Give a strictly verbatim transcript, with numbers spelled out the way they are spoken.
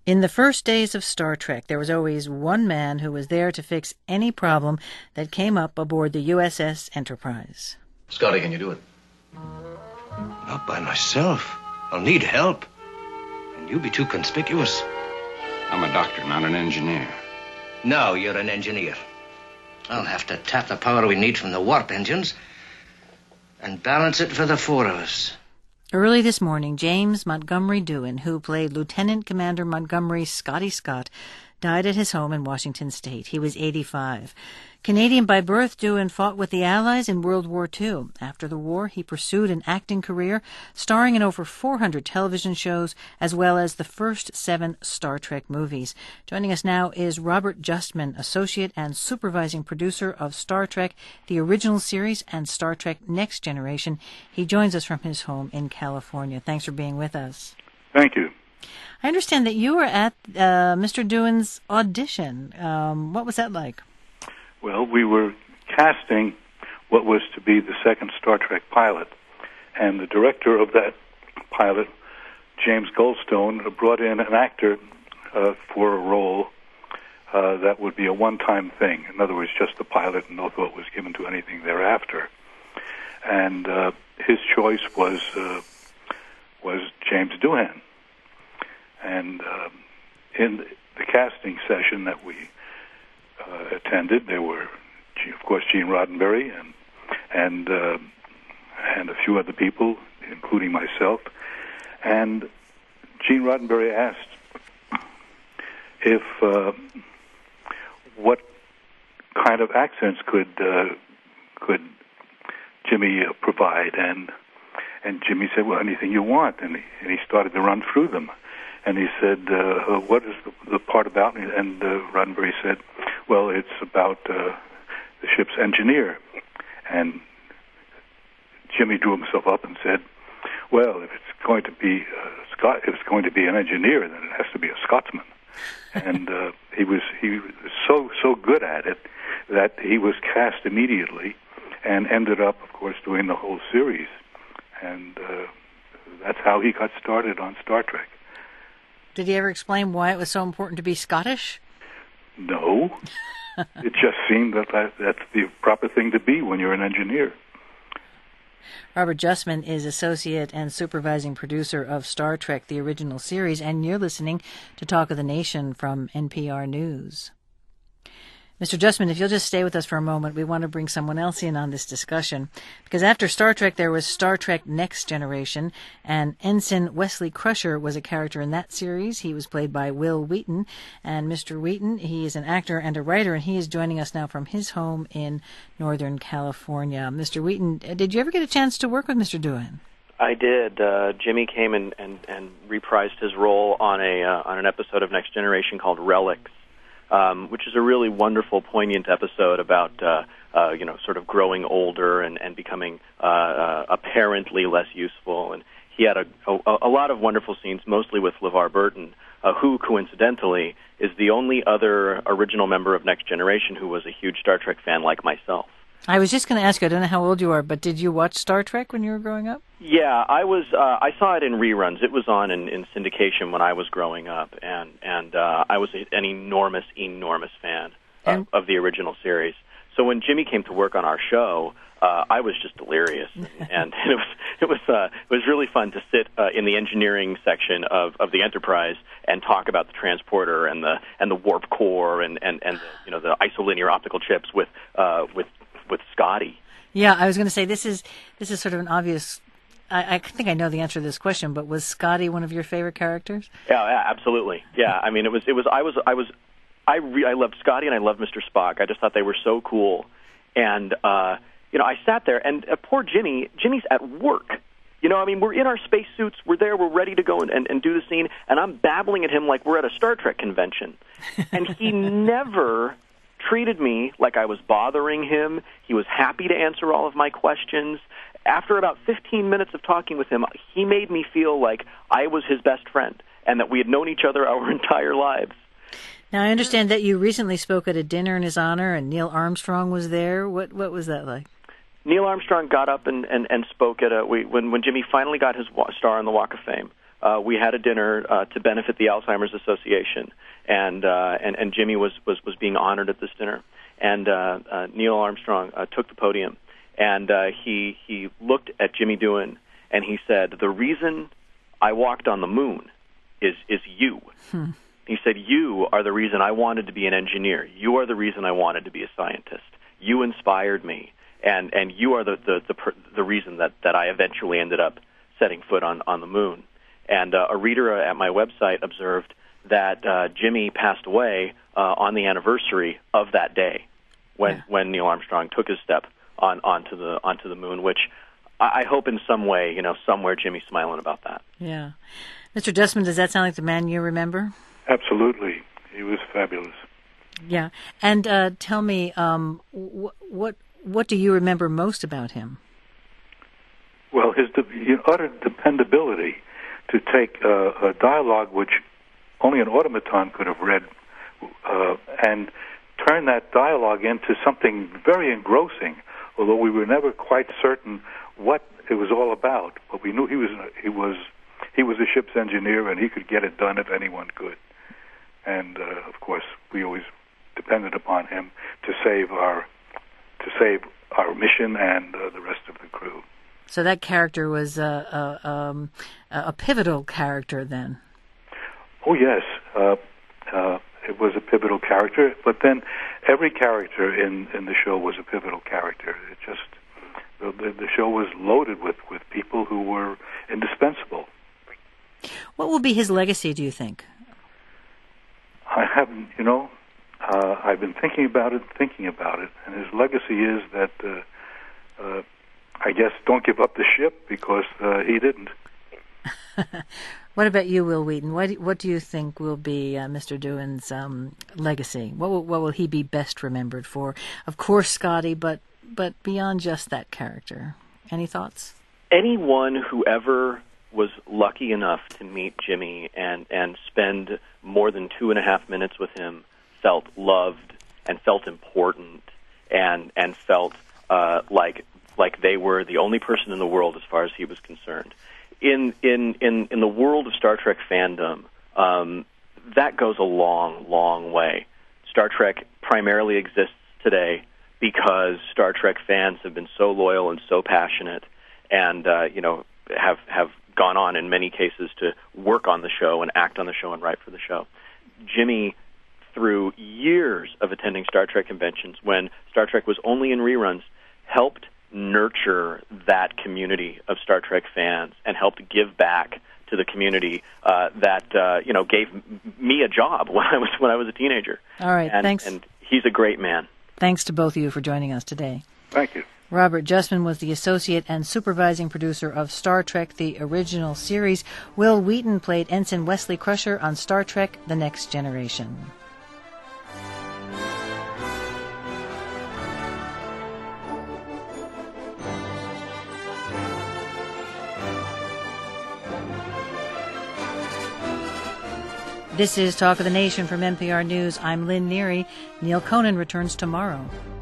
In the first days of Star Trek, there was always one man who was there to fix any problem that came up aboard the U S S Enterprise. Scotty, can you do it? Not by myself. I'll need help. And you'll be too conspicuous. I'm a doctor, not an engineer. No, you're an engineer. I'll have to tap the power we need from the warp engines and balance it for the four of us. Early this morning, James Montgomery Doohan, who played Lieutenant Commander Montgomery's Scotty Scott, died at his home in Washington State. He was eighty-five. Canadian by birth, Doohan fought with the Allies in World War Two. After the war, he pursued an acting career, starring in over four hundred television shows, as well as the first seven Star Trek movies. Joining us now is Robert Justman, Associate and Supervising Producer of Star Trek, the original series, and Star Trek Next Generation. He joins us from his home in California. Thanks for being with us. Thank you. I understand that you were at uh, Mister Doohan's audition. Um, what was that like? Well, we were casting what was to be the second Star Trek pilot, and the director of that pilot, James Goldstone, brought in an actor uh, for a role uh, that would be a one-time thing. In other words, just the pilot, and no thought was given to anything thereafter. And uh, his choice was uh, was James Doohan. And uh, in the casting session that we uh, attended, there were, of course, Gene Roddenberry and and uh, and a few other people, including myself. And Gene Roddenberry asked if uh, what kind of accents could uh, could Jimmy uh, provide, and and Jimmy said, "Well, anything you want," and he, and he started to run through them. And he said, uh, what is the, the part about? And uh, Roddenberry said, well, it's about uh, the ship's engineer. And Jimmy drew himself up and said, well, if it's going to be uh, Scot- if it's going to be an engineer, then it has to be a Scotsman. And uh, he was he was so so good at it that he was cast immediately, and ended up, of course, doing the whole series. And uh, that's how he got started on Star Trek. Did he ever explain why it was so important to be Scottish? No. It just seemed that, that that's the proper thing to be when you're an engineer. Robert Justman is Associate and Supervising Producer of Star Trek, the original series, and you're listening to Talk of the Nation from N P R News. Mister Justman, if you'll just stay with us for a moment, we want to bring someone else in on this discussion. Because after Star Trek, there was Star Trek Next Generation, and Ensign Wesley Crusher was a character in that series. He was played by Wil Wheaton. And Mister Wheaton, he is an actor and a writer, and he is joining us now from his home in Northern California. Mister Wheaton, did you ever get a chance to work with Mister Doohan? I did. Uh, Jimmy came and, and, and reprised his role on a uh, on an episode of Next Generation called Relics. Um, which is a really wonderful, poignant episode about, uh, uh, you know, sort of growing older and, and becoming uh, uh, apparently less useful. And he had a, a, a lot of wonderful scenes, mostly with LeVar Burton, uh, who, coincidentally, is the only other original member of Next Generation who was a huge Star Trek fan like myself. I was just going to ask you, I don't know how old you are, but did you watch Star Trek when you were growing up? Yeah, I was. Uh, I saw it in reruns. It was on in, in syndication when I was growing up, and and uh, I was an enormous, enormous fan of, of the original series. So when Jimmy came to work on our show, uh, I was just delirious, and, and it was it was uh, it was really fun to sit uh, in the engineering section of, of the Enterprise and talk about the transporter and the and the warp core and and and the, you know, the isolinear optical chips with uh, with with Scotty. Yeah, I was going to say this is this is sort of an obvious. I, I think I know the answer to this question, but was Scotty one of your favorite characters? Yeah, yeah, absolutely. Yeah, I mean, it was it was I was I was I re- I loved Scotty and I loved Mister Spock. I just thought they were so cool, and uh, you know, I sat there and uh, poor Jimmy. Jimmy's at work. You know, I mean, we're in our spacesuits, we're there, we're ready to go and, and, and do the scene, and I'm babbling at him like we're at a Star Trek convention, and he never treated me like I was bothering him. He was happy to answer all of my questions. After about fifteen minutes of talking with him, he made me feel like I was his best friend and that we had known each other our entire lives. Now, I understand that you recently spoke at a dinner in his honor, and Neil Armstrong was there. What what was that like? Neil Armstrong got up and, and, and spoke at a we, when when Jimmy finally got his wa- star on the Walk of Fame. uh, we had a dinner uh, to benefit the Alzheimer's Association, and uh, and and Jimmy was, was was being honored at this dinner, and uh, uh, Neil Armstrong uh, took the podium, and uh, he he looked at Jimmy Doohan, and he said, "The reason I walked on the moon is is you." Hmm. He said, "You are the reason I wanted to be an engineer. You are the reason I wanted to be a scientist. You inspired me, and, and you are the the, the the reason that, that I eventually ended up setting foot on, on the moon." And uh, a reader at my website observed that uh, Jimmy passed away uh, on the anniversary of that day when, yeah. when Neil Armstrong took his step on onto the onto the moon, which I, I hope in some way, you know, somewhere Jimmy's smiling about that. Yeah. Mister Justman, does that sound like the man you remember? Absolutely. He was fabulous. Yeah. And uh, tell me, um, wh- what what do you remember most about him? Well, his de- utter dependability to take uh, a dialogue which only an automaton could have read uh, and turn that dialogue into something very engrossing, although we were never quite certain what it was all about. But we knew he was he was he was a ship's engineer, and he could get it done if anyone could. And uh, of course, we always depended upon him to save our to save our mission and uh, the rest of the crew. So that character was a, a, um, a pivotal character then. Oh yes, uh, uh, it was a pivotal character. But then every character in, in the show was a pivotal character. It just the, the, the show was loaded with, with people who were indispensable. What will be his legacy, do you think? I haven't, you know, uh, I've been thinking about it, thinking about it, and his legacy is that, uh, uh, I guess, don't give up the ship, because uh, he didn't. What about you, Wil Wheaton? What do, what do you think will be uh, Mister Doohan's um, legacy? What will, what will he be best remembered for? Of course, Scotty, but but beyond just that character. Any thoughts? Anyone who ever was lucky enough to meet Jimmy and, and spend more than two and a half minutes with him felt loved and felt important and and felt uh, like like they were the only person in the world as far as he was concerned. In in in, in the world of Star Trek fandom, um, that goes a long, long way. Star Trek primarily exists today because Star Trek fans have been so loyal and so passionate, and uh, you know have have gone on in many cases to work on the show and act on the show and write for the show. Jimmy, through years of attending Star Trek conventions when Star Trek was only in reruns, helped nurture that community of Star Trek fans and helped give back to the community uh, that uh, you know gave m- me a job when I was when I was a teenager. All right, and, thanks. And he's a great man. Thanks to both of you for joining us today. Thank you. Robert Justman was the associate and supervising producer of Star Trek, the original series. Wil Wheaton played Ensign Wesley Crusher on Star Trek, The Next Generation. This is Talk of the Nation from N P R News. I'm Lynn Neary. Neil Conan returns tomorrow.